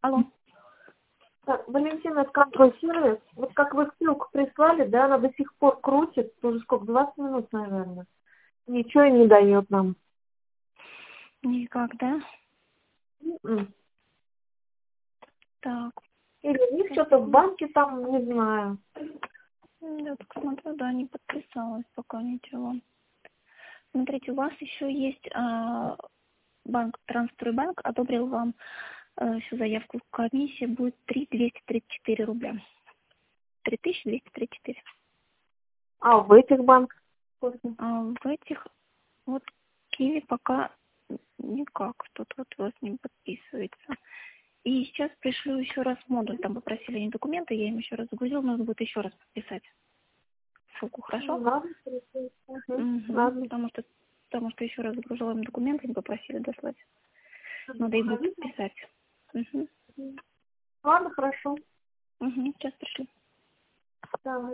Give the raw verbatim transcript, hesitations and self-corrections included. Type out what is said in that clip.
Алло. Так, Валентина, это контроль-сервис. Вот как вы ссылку прислали, да, она до сих пор крутит, уже сколько, двадцать минут, наверное. Ничего и не дает нам. Никак, да? М. Так. Или у них что-то в банке там, не знаю. Я так смотрю, да, не подписалась пока ничего. Смотрите, у вас еще есть а, банк, Трансстройбанк одобрил вам а, всю заявку. Комиссия будет три тысячи двести тридцать четыре рубля. три тысячи двести тридцать четыре. А в этих банках? Сколько? А в этих вот Киви пока никак, что-то вот у вас не подписывается. И сейчас пришлю еще раз модуль, там попросили они документы, я им еще раз загрузила, нужно будет еще раз подписать ссылку, хорошо? Ладно, угу. Угу. Ладно. Потому что потому что еще раз загружала им документы, они попросили дослать. Надо их будет подписать. Угу. Ладно, хорошо. Угу. Сейчас пришлю. Давай.